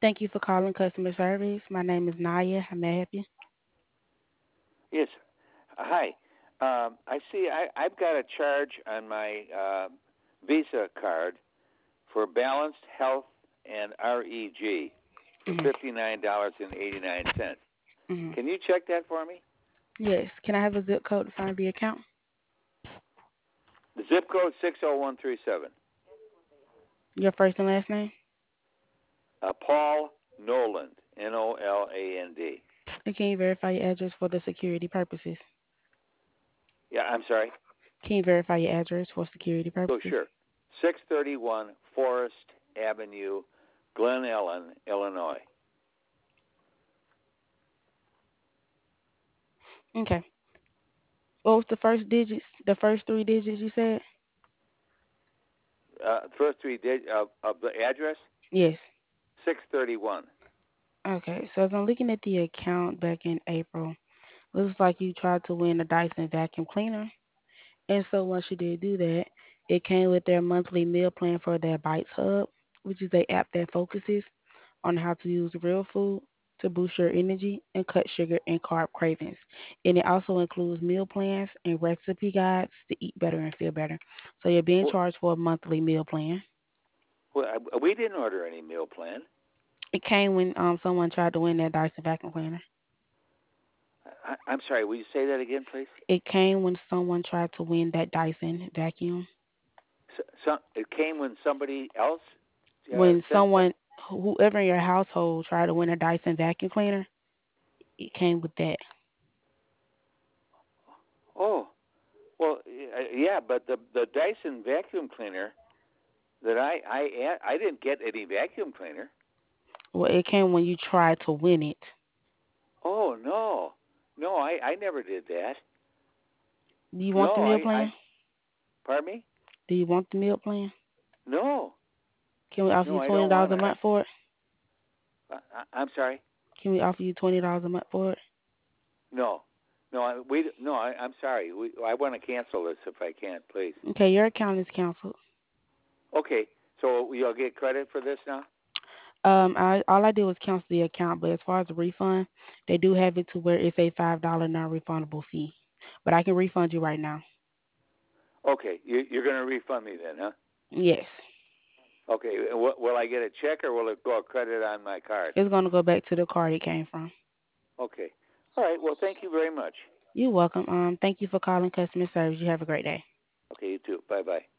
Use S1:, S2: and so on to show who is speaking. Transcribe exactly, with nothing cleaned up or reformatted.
S1: Thank you for calling customer service. My name is Naya. How may I help you?
S2: Yes. Hi. Um, I see. I, I've got a charge on my uh, Visa card for balanced health and REG for
S1: hmm
S2: fifty nine dollars and eighty nine cents.
S1: hmm
S2: Can you check that for me?
S1: Yes. Can I have a zip code to find the account?
S2: The zip code six zero one three seven.
S1: Your first and last name?
S2: Uh, Paul Noland. N O L A N D.
S1: And can you verify your address for the security purposes?
S2: Yeah. I'm sorry.
S1: Can you verify your address for security
S2: Oh,
S1: purposes?
S2: sure. Six thirty one Forest Avenue, Glen Ellen, Illinois.
S1: Okay. What was the first digits? The first three digits you said?
S2: Uh, first three digits of, of the address
S1: Yes.
S2: six thirty one.
S1: Okay. So as I'm looking at the account back in April, looks like you tried to win a Dyson vacuum cleaner. And so once you did do that, it came with their monthly meal plan for their Bites Hub, which is a app that focuses on how to use real food to boost your energy and cut sugar and carb cravings. And it also includes meal plans and recipe guides to eat better and feel better. So you're being
S2: Well,
S1: charged for a monthly meal plan.
S2: well, uh, we didn't order any meal plan.
S1: It came when um someone tried to win that Dyson vacuum cleaner.
S2: I, I'm sorry. Will you say that again, please?
S1: It came when someone tried to win that Dyson vacuum.
S2: So, so it came when somebody else uh,
S1: When
S2: sent some.
S1: someone, whoever in your household tried to win a Dyson vacuum cleaner, it came with that.
S2: Oh, well, uh, yeah, but the the Dyson vacuum cleaner that I I I didn't get any vacuum cleaner.
S1: Well, it came when you tried to win it.
S2: Oh no, no, I I never did that.
S1: Do you want the
S2: No,
S1: meal
S2: I I
S1: plan?
S2: pardon me.
S1: Do you want the meal plan?
S2: No,
S1: Can we offer
S2: no,
S1: you
S2: I
S1: twenty
S2: don't
S1: dollars
S2: want
S1: a
S2: it.
S1: month for it?
S2: I, I, I'm sorry.
S1: Can we offer you twenty dollars a month for it?
S2: No, no, I, we no. I, I'm sorry. We, I want to cancel this if I can, please.
S1: Okay, your account is canceled.
S2: Okay, so you'll get credit for this now.
S1: Um, I all I did was cancel the account, but as far as the refund, they do have it to where it's a five dollar non-refundable fee. But I can refund you right now.
S2: Okay, you, you're going to refund me then, huh?
S1: Yes,
S2: Okay, w- will I get a check or will it go a credit on my card?
S1: it's gonna go back to the card it came from.
S2: Okay. All right. Well, thank you very much.
S1: You're welcome. Um, thank you for calling customer service. You have a great day.
S2: Okay, you too. Bye bye.